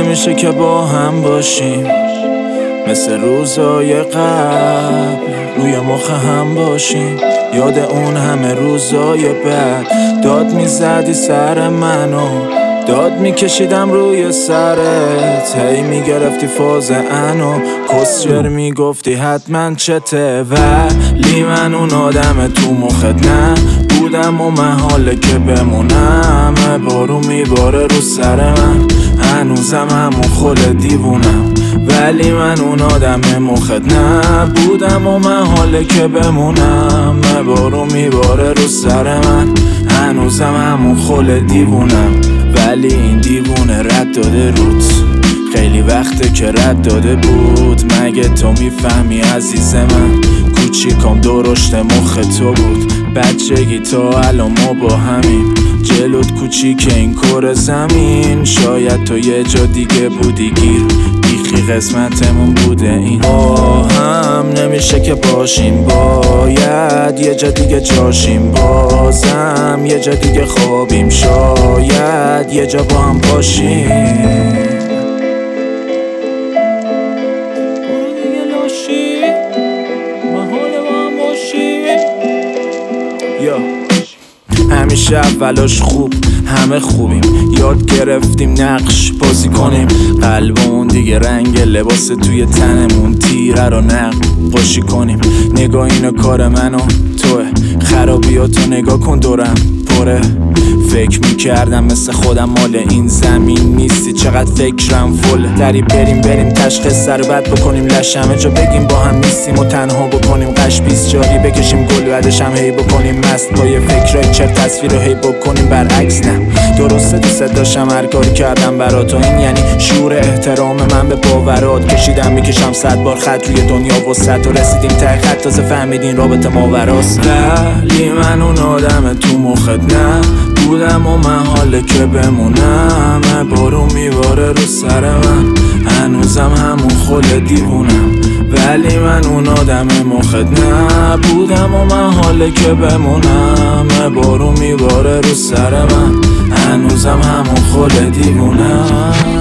نمیشه که با هم باشیم مثل روزای قبل، روی مخ هم باشیم یاد اون همه روزای بد. داد میزدی سر منو، داد میکشیدم روی سرت، هی میگرفتی فاز انو، کسچر میگفتی حتما چته. ولی من اون آدم تو مخت نه بودم و محاله که بمونم. بارون میباره رو سر من، هنوزم همون خل دیوونم. ولی من اون آدم مخت نبودم و محاله که بمونم. بارون میباره رو سر من، هنوزم همون خل دیوونم. ولی این دیوونه رد داده روت، خیلی وقته که رد داده بود. مگه تو میفهمی عزیز من، کوچیکم درشت مخ تو بود. بچگی تا الان ما با همیم، جلوت کوچیک این کره زمین. شاید تو یه جا دیگه بودی گیر، بیخی قسمتمون بوده این. هم نمیشه که باشیم، باید یه جا دیگه جاشیم. بازم یه جا دیگه خوابیم، شاید یه جا با هم باشیم. همیشه اولاش خوب، همه خوبیم، یاد گرفتیم نقش بازی کنیم. قلبمون دیگه رنگ لباس توی تنمون، تیره رو نقاشی کنیم. نگاه اینو کار منو توه، خرابیاتو نگاه کن دورم پره. فکر میکردم مثل خودم مال این زمین نیستی، چقدر فکرم فله. دری بریم تشخیص سر بد بکنیم، لش همه جا بگیم با هم نیستیم و تنها بکنیم. قش 20 جاری بکشیم گل بعدش هم هی بکنیم. مست با یه فکرای چرت تصویر رو هی بکنیم. برعکس نه درسته دوست داشتم هر کاری کردم برا تو، این یعنی شعور احترام من به باورات. کشیدم میکشم 100 بار خط روی دنیا وسط و رسیدیم ته خط، تازه فهمیدین رابطه ماوراست. ولی من اون آدم تو مخت نه بودم و محاله که بمونم. بارون میباره رو سر من، هنوزم همون خل دیوونم. ولی من اون آدم مخت نبودم و محاله که بمونم. بارون میباره رو سر من، هنوزم همون خل دیوونم.